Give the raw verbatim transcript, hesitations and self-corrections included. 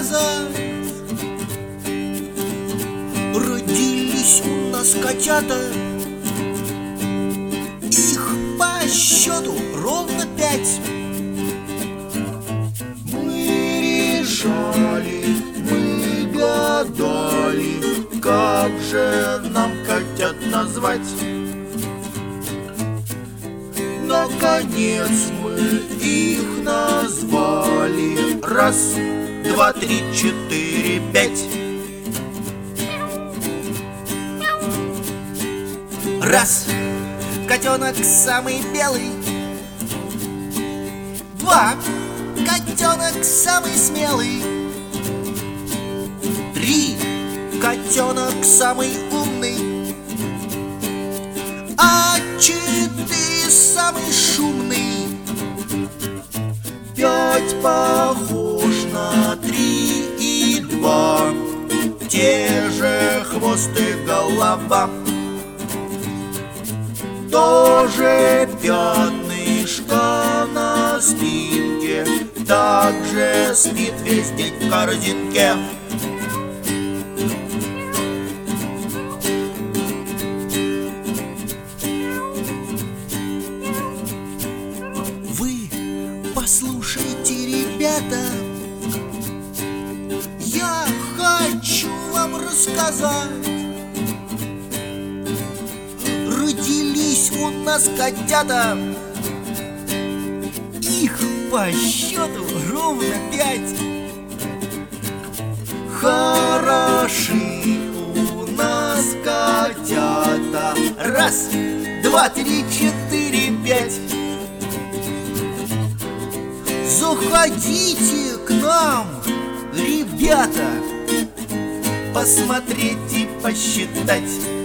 рассказать. Родились у нас котята, их по счету ровно пять. Мы решали, мы гадали, как же нам котят назвать. Наконец мы их назвали. Раз, два, три, четыре, пять. Раз, котенок самый белый. Два, котенок самый смелый. Три, котенок самый умный. А четыре самый шумный. Пять похож на три и два, те же хвост и голова. Тоже пятнышко на спинке, также спит весь день в корзинке. Вы послушайте, ребята, я хочу вам рассказать. Родились у нас котята, их по счету ровно пять. Хороши у нас котята. Раз, два, три, четыре, пять. Заходите к нам, ребята, посмотреть и посчитать.